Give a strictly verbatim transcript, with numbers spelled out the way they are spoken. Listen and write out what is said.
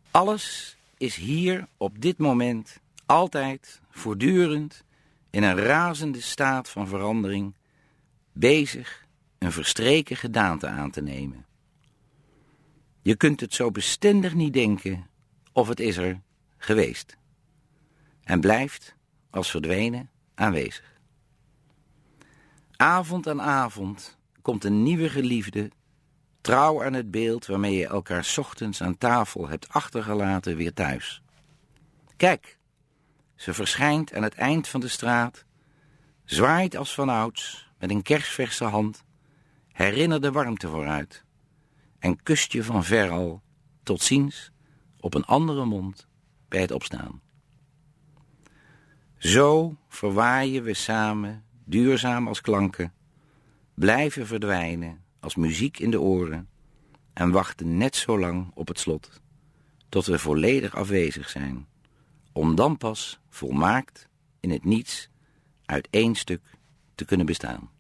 Alles is hier op dit moment, altijd, voortdurend, in een razende staat van verandering, bezig een verstreken gedaante aan te nemen. Je kunt het zo bestendig niet denken of het is er geweest. En blijft, als verdwenen, aanwezig. Avond aan avond komt een nieuwe geliefde, trouw aan het beeld waarmee je elkaar 's ochtends aan tafel hebt achtergelaten, weer thuis. Kijk, ze verschijnt aan het eind van de straat, zwaait als vanouds met een kersverse hand, herinner de warmte vooruit en kust je van ver al, tot ziens, op een andere mond bij het opstaan. Zo verwaaien we samen, duurzaam als klanken, blijven verdwijnen als muziek in de oren en wachten net zo lang op het slot, tot we volledig afwezig zijn, om dan pas volmaakt in het niets uit één stuk te kunnen bestaan.